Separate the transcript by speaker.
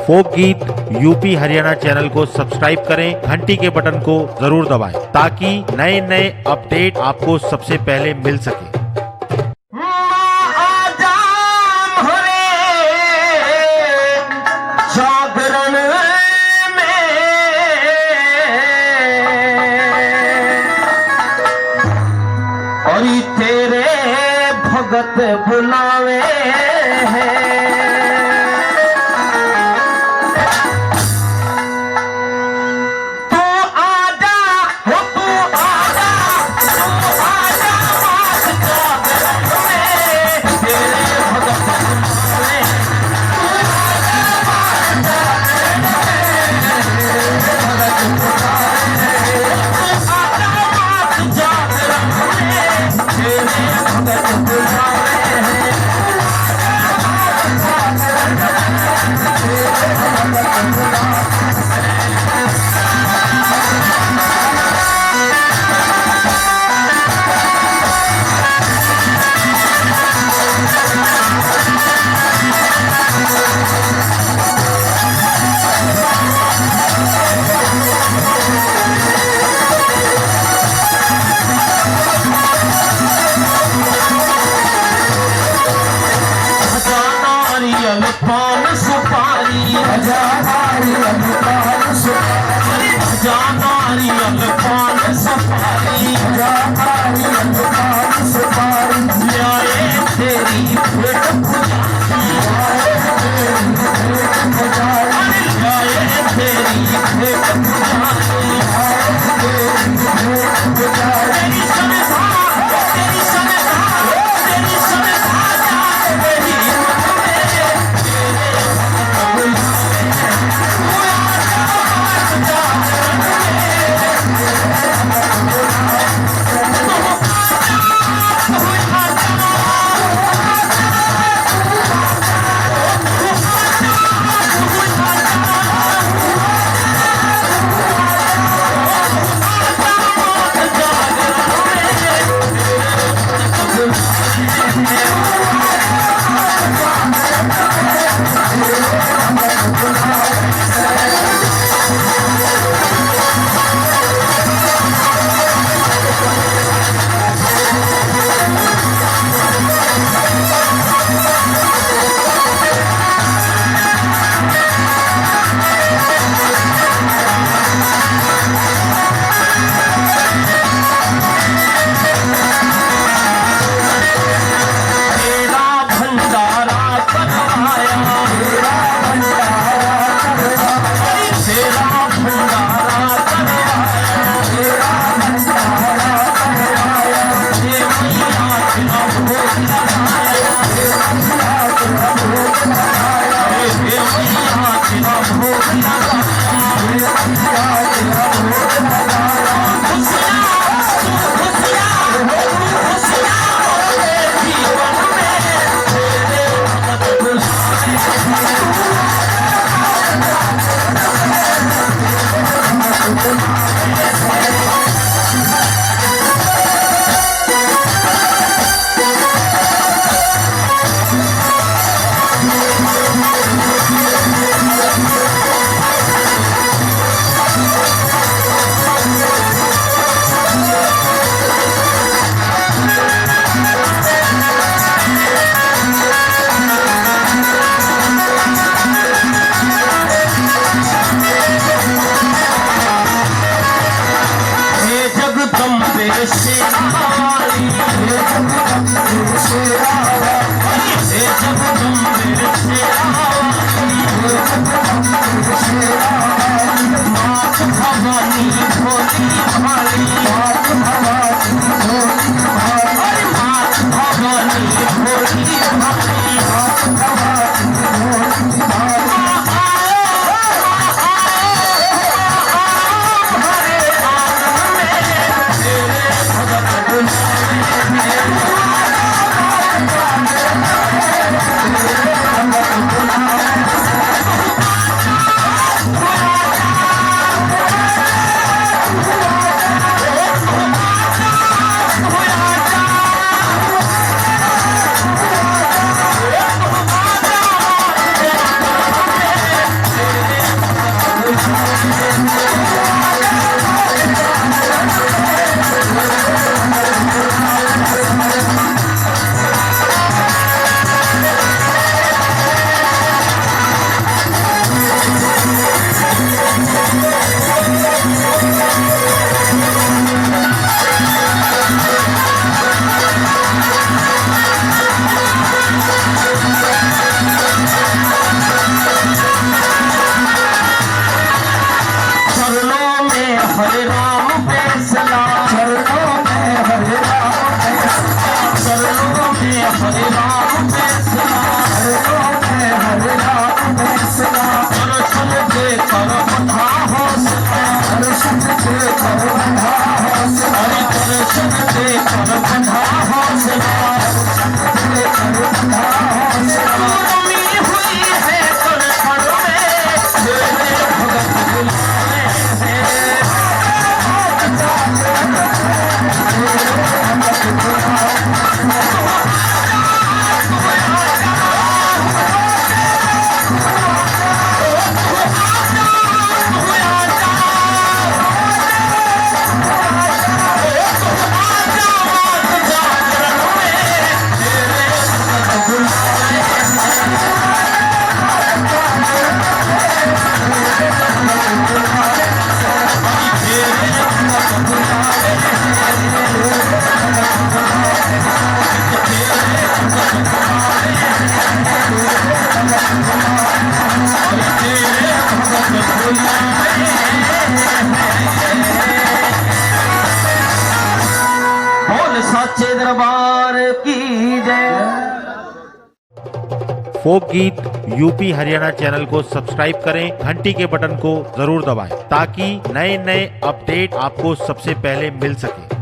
Speaker 1: फोक गीत UP Haryana channel को subscribe करें, घंटी के बटन को जरूर दबाएं ताकि नए नए अपडेट आपको सबसे पहले मिल सके।
Speaker 2: तेरे भगत बुलावे तू आजा हो, तू आजा, तू आजा जागरण में तेरे भगत बुलावे। पान सुपारी जा नारियल पान सुपारी जा नारियल पान सुपारी जा नारियल पान सुपारी न्याय तेरी भेंट पुजारी न्याय तेरी भेंट पुजारी तेरी सनसा तेरी सनसा तेरी सनसा तेरी
Speaker 1: फोक गीत यूपी हरियाणा चैनल को सब्सक्राइब करें, घंटी के बटन को जरूर दबाएं ताकि नए नए अपडेट आपको सबसे पहले मिल सके।